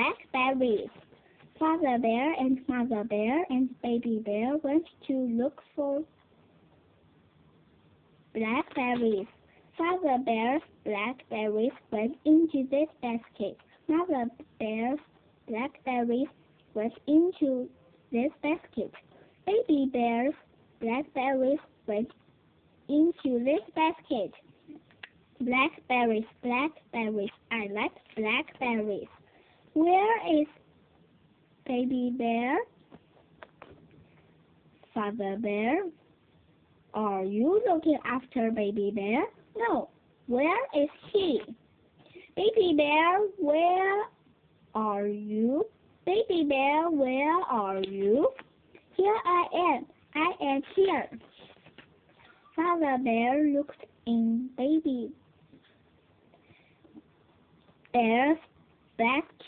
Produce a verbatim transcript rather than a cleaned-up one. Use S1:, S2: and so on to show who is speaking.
S1: Blackberries. Father bear and mother bear and baby bear went to look for blackberries. Father bear's blackberries went into this basket. Mother bear's blackberries went into this basket. Baby bear's blackberries went into this basket. Blackberries, blackberries, I like blackberries. Where is baby bear? Father bear, are you looking after baby bear? No. Where is he? Baby bear, where are you? Baby bear, where are you? Here I am. I am here. Father bear looked in baby bear's back